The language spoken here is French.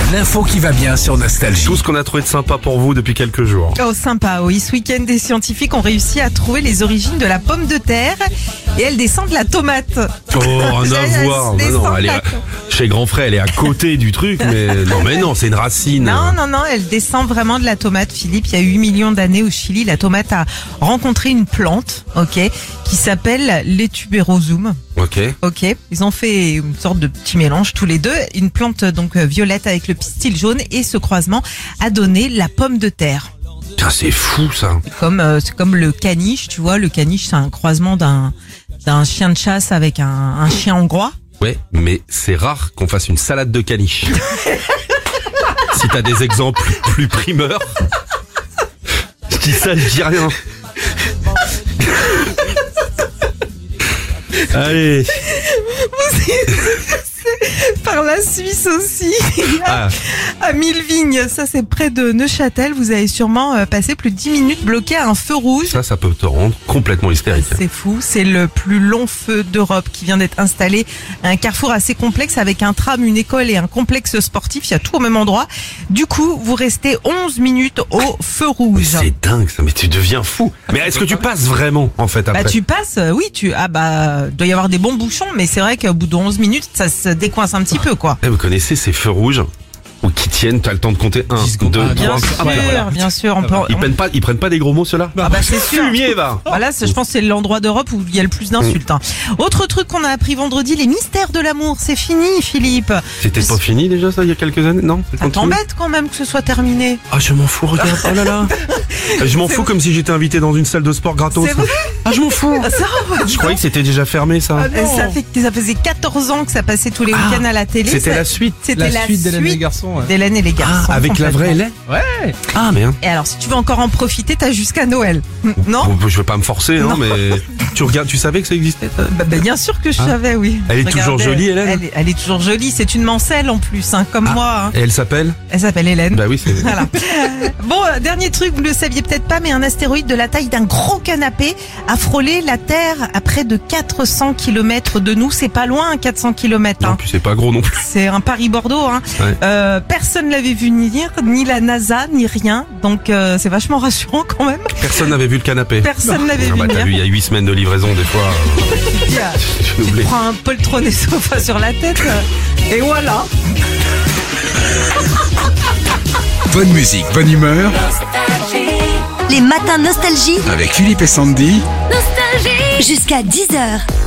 L'info qui va bien sur Nostalgie. Tout ce qu'on a trouvé de sympa pour vous depuis quelques jours. Oh, sympa, oui. Ce week-end, des scientifiques ont réussi à trouver les origines de la pomme de terre et elle descend de la tomate. Oh, rien à voir. Elle Non, descend elle est chez Grand Frère, elle est à côté du truc, mais non, c'est une racine. Non, elle descend vraiment de la tomate, Philippe. Il y a 8 millions d'années au Chili, la tomate a rencontré une plante, qui s'appelle l'Etuberosum. Ok. Ils ont fait une sorte de petit mélange tous les deux, une plante donc violette avec le pistil jaune, et ce croisement a donné la pomme de terre. Tiens, c'est fou ça. C'est comme le caniche, tu vois. Le caniche, c'est un croisement d'un chien de chasse avec un chien hongrois. Ouais, mais c'est rare qu'on fasse une salade de caniche. Si t'as des exemples plus primeurs, je dis ça, je dis rien. Allez. Par la Suisse aussi, à Millevignes, ça c'est près de Neuchâtel, vous avez sûrement passé plus de 10 minutes bloqué à un feu rouge. Ça peut te rendre complètement hystérique. C'est fou, c'est le plus long feu d'Europe qui vient d'être installé à un carrefour assez complexe avec un tram, une école et un complexe sportif, il y a tout au même endroit. Du coup, vous restez 11 minutes au feu rouge. C'est dingue ça, mais tu deviens fou. Mais est-ce que tu passes vraiment en fait après? Tu passes, oui, il doit y avoir des bons bouchons, mais c'est vrai qu'au bout de 11 minutes, ça se décoince un petit peu, quoi. Vous connaissez ces feux rouges qui tiennent, t'as le temps de compter 1, 2, 3. Bien sûr. Ils prennent pas des gros mots ceux-là? C'est sûr. Fumier, va. Voilà, je pense que c'est l'endroit d'Europe où il y a le plus d'insultes. Autre truc qu'on a appris vendredi, les mystères de l'amour, c'est fini, Philippe. C'était pas fini déjà ça il y a quelques années? Non, ça t'embête quand même que ce soit terminé. Ah, je m'en fous, regarde. Oh là là. Je m'en fous comme si j'étais invité dans une salle de sport gratos. C'est vrai? Ah, je m'en fous. Je croyais que c'était déjà fermé ça. Ça faisait 14 ans que ça passait tous les week-ends à la télé. C'était la suite. C'était la suite d'Hélène et les garçons. D'Hélène et les garçons. Avec la vraie Hélène? Ouais. Ah merde. Et alors si tu veux encore en profiter, t'as jusqu'à Noël. Non? Bon, je veux pas me forcer, hein, mais tu savais que ça existait? Bien sûr que je savais, oui. Elle est toujours jolie, Hélène? Elle est toujours jolie, c'est une mancelle en plus, comme moi. Et elle s'appelle? Elle s'appelle Hélène. Bah oui, c'est... Voilà. Bon, dernier truc, vous le saviez peut-être pas, mais un astéroïde de la taille d'un gros canapé a frôlé la Terre à près de 400 km de nous. C'est pas loin, 400 km. Non, puis c'est pas gros non plus. C'est un Paris-Bordeaux. Ouais. Personne l'avait vu venir, ni la NASA, ni rien. Donc c'est vachement rassurant quand même. Personne n'avait vu le canapé. Personne n'avait vu T'as venir. vu, il y a 8 semaines de livraison des fois. Tu prends un poltron et sofa sur la tête et voilà. Bonne musique, bonne humeur. Les matins Nostalgie. Avec Philippe et Sandy. Jusqu'à 10h.